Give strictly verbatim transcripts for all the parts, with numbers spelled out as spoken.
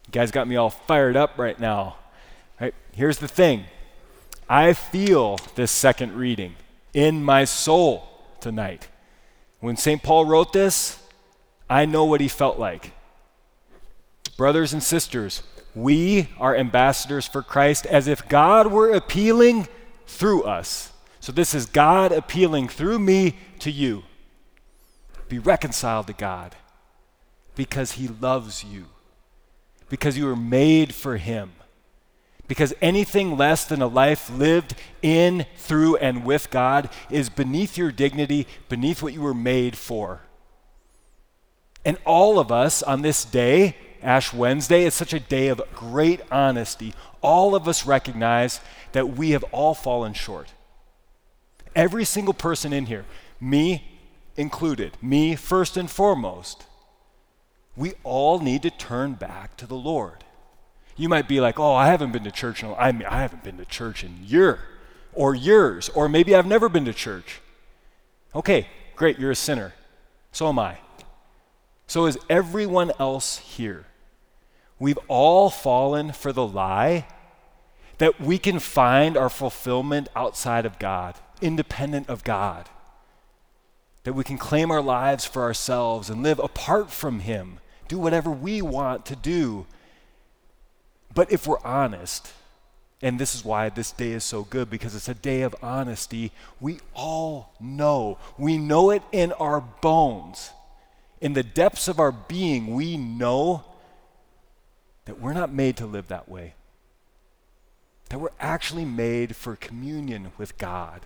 You guys got me all fired up right now. Right? Here's the thing. I feel this second reading in my soul tonight. When Saint Paul wrote this, I know what he felt like. Brothers and sisters, we are ambassadors for Christ as if God were appealing through us. So this is God appealing through me to you. Be reconciled to God because he loves you, because you were made for him, because anything less than a life lived in, through, and with God is beneath your dignity, beneath what you were made for. And all of us on this day, Ash Wednesday, is such a day of great honesty. All of us recognize that we have all fallen short. Every single person in here, me included, me first and foremost, we all need to turn back to the Lord. You might be like, oh, I haven't been to church in a, I mean, I haven't been to church in year or years, or maybe I've never been to church. Okay, great, you're a sinner. So am I. So is everyone else here. We've all fallen for the lie that we can find our fulfillment outside of God, independent of God. That we can claim our lives for ourselves and live apart from him, do whatever we want to do. But if we're honest, and this is why this day is so good, because it's a day of honesty, we all know. We know it in our bones. In the depths of our being, we know that we're not made to live that way. That we're actually made for communion with God.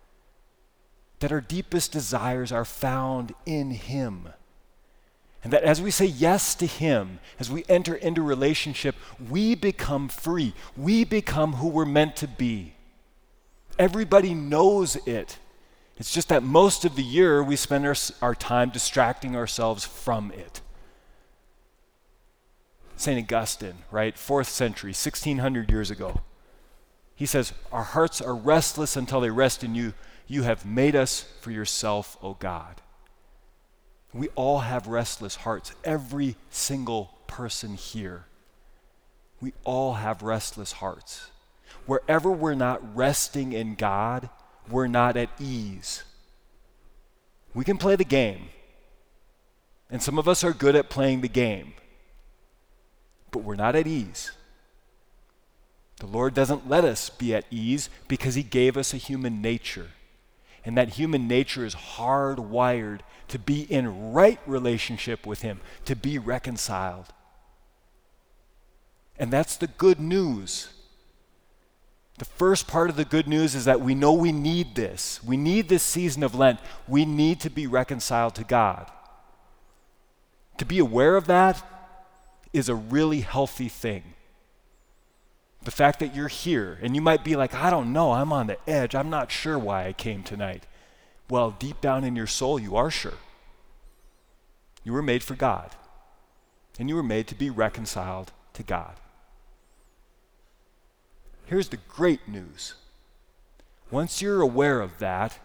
That our deepest desires are found in him. And that as we say yes to him, as we enter into relationship, we become free. We become who we're meant to be. Everybody knows it. It's just that most of the year we spend our, our time distracting ourselves from it. Saint Augustine, right, fourth century, sixteen hundred years ago, he says, our hearts are restless until they rest in you. You have made us for yourself, O God. We all have restless hearts, every single person here. We all have restless hearts. Wherever we're not resting in God, we're not at ease. We can play the game, and some of us are good at playing the game, but we're not at ease. The Lord doesn't let us be at ease because he gave us a human nature, and that human nature is hardwired to be in right relationship with him, to be reconciled. And that's the good news. The first part of the good news is that we know we need this. We need this season of Lent. We need to be reconciled to God. To be aware of that is a really healthy thing. The fact that you're here, and you might be like, I don't know, I'm on the edge. I'm not sure why I came tonight. Well, deep down in your soul, you are sure. You were made for God, and you were made to be reconciled to God. Here's the great news. Once you're aware of that,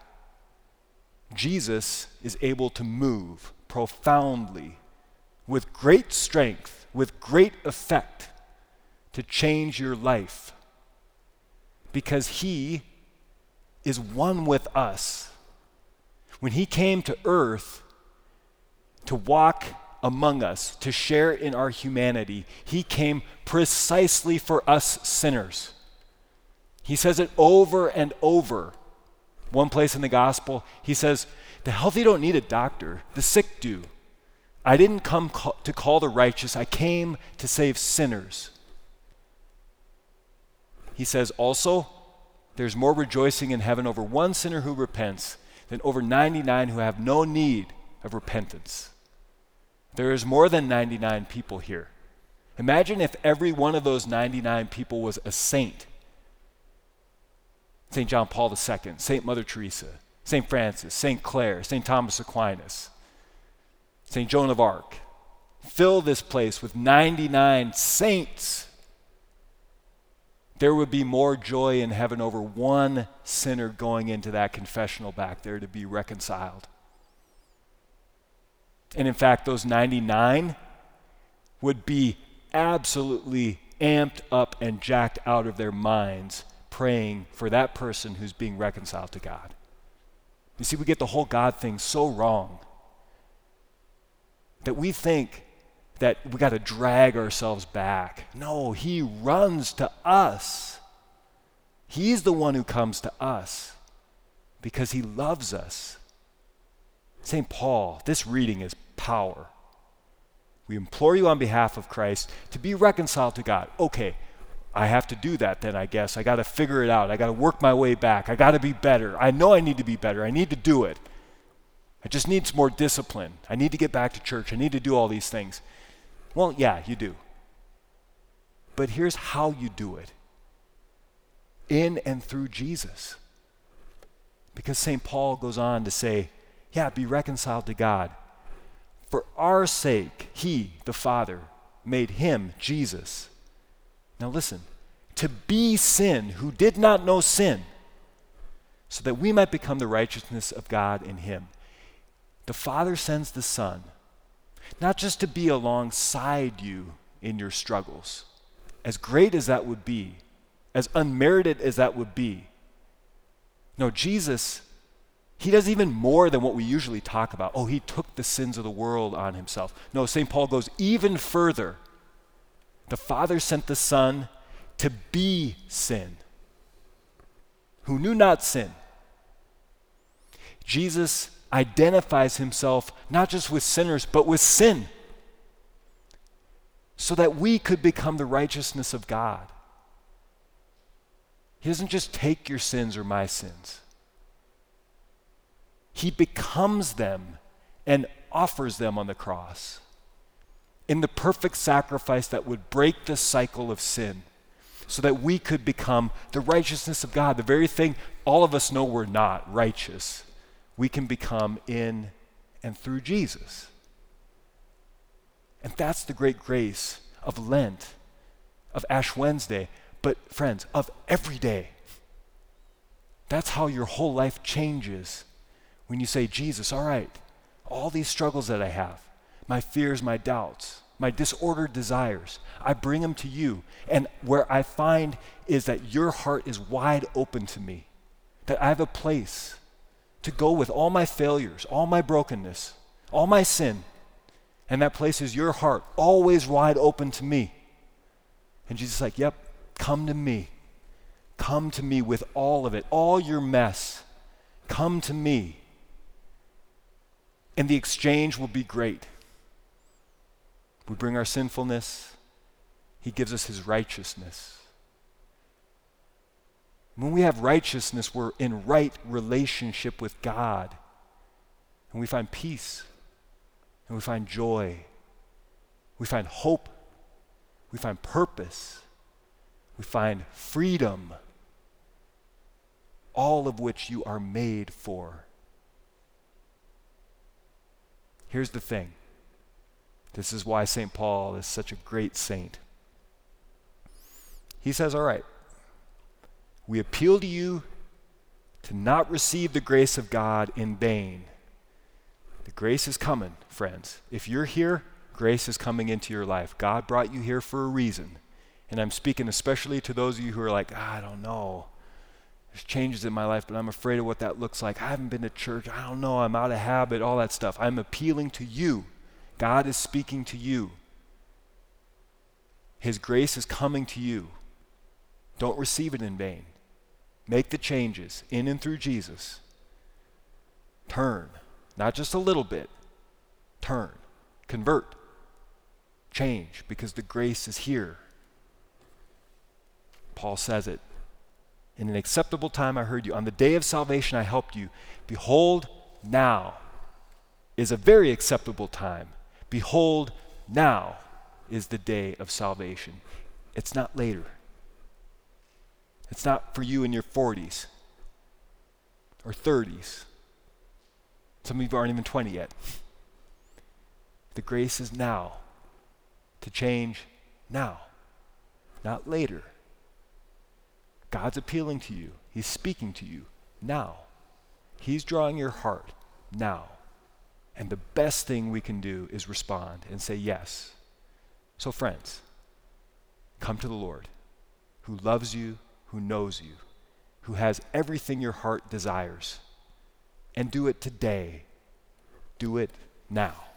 Jesus is able to move profoundly, with great strength, with great effect, to change your life. Because he is one with us. When he came to earth to walk among us, to share in our humanity, he came precisely for us sinners. He says it over and over. One place in the gospel, he says, the healthy don't need a doctor, the sick do. I didn't come call, to call the righteous, I came to save sinners. He says also, there's more rejoicing in heaven over one sinner who repents than over ninety-nine who have no need of repentance. There is more than ninety-nine people here. Imagine if every one of those ninety-nine people was a saint. Saint John Paul the Second, Saint Mother Teresa, Saint Francis, Saint Clare, Saint Thomas Aquinas, Saint Joan of Arc. Fill this place with ninety-nine saints. There would be more joy in heaven over one sinner going into that confessional back there to be reconciled. And in fact, those ninety-nine would be absolutely amped up and jacked out of their minds praying for that person who's being reconciled to God. You see, we get the whole God thing so wrong that we think that we got to drag ourselves back. No, he runs to us. He's the one who comes to us because he loves us. Saint Paul, this reading is power. We implore you on behalf of Christ to be reconciled to God. Okay, I have to do that then, I guess. I got to figure it out. I got to work my way back. I got to be better. I know I need to be better. I need to do it. I just need some more discipline. I need to get back to church. I need to do all these things. Well, yeah, you do. But here's how you do it. In and through Jesus. Because Saint Paul goes on to say, yeah, be reconciled to God. For our sake, he, the Father, made him, Jesus. Now listen, to be sin who did not know sin, so that we might become the righteousness of God in him. The Father sends the Son, not just to be alongside you in your struggles, as great as that would be, as unmerited as that would be. No, Jesus, he does even more than what we usually talk about. Oh, he took the sins of the world on himself. No, Saint Paul goes even further. The Father sent the Son to be sin, who knew not sin. Jesus identifies himself not just with sinners, but with sin, so that we could become the righteousness of God. He doesn't just take your sins or my sins. He becomes them and offers them on the cross in the perfect sacrifice that would break the cycle of sin, so that we could become the righteousness of God, the very thing all of us know we're not righteous. We can become in and through Jesus. And that's the great grace of Lent, of Ash Wednesday, but friends, of every day. That's how your whole life changes when you say, Jesus, all right, all these struggles that I have, my fears, my doubts, my disordered desires, I bring them to you. And where I find is that your heart is wide open to me, that I have a place to go with all my failures, all my brokenness, all my sin. And that place is your heart, always wide open to me. And Jesus is like, yep, come to me. Come to me with all of it, all your mess. Come to me. And the exchange will be great. We bring our sinfulness. He gives us his righteousness. When we have righteousness, we're in right relationship with God. And we find peace. And we find joy. We find hope. We find purpose. We find freedom. All of which you are made for. Here's the thing. This is why Saint Paul is such a great saint. He says, all right, we appeal to you to not receive the grace of God in vain. The grace is coming, friends. If you're here, grace is coming into your life. God brought you here for a reason. And I'm speaking especially to those of you who are like, ah, I don't know. There's changes in my life, but I'm afraid of what that looks like. I haven't been to church. I don't know. I'm out of habit, all that stuff. I'm appealing to you. God is speaking to you. His grace is coming to you. Don't receive it in vain. Make the changes in and through Jesus. Turn, not just a little bit. Turn, convert, change, because the grace is here. Paul says it. In an acceptable time I heard you. On the day of salvation I helped you. Behold, now is a very acceptable time. Behold, now is the day of salvation. It's not later. It's not for you in your forties or thirties. Some of you aren't even twenty yet. The grace is now to change now, not later. God's appealing to you. He's speaking to you now. He's drawing your heart now. And the best thing we can do is respond and say yes. So friends, Come to the Lord, who loves you, who knows you, who has everything your heart desires. And do it today. Do it now.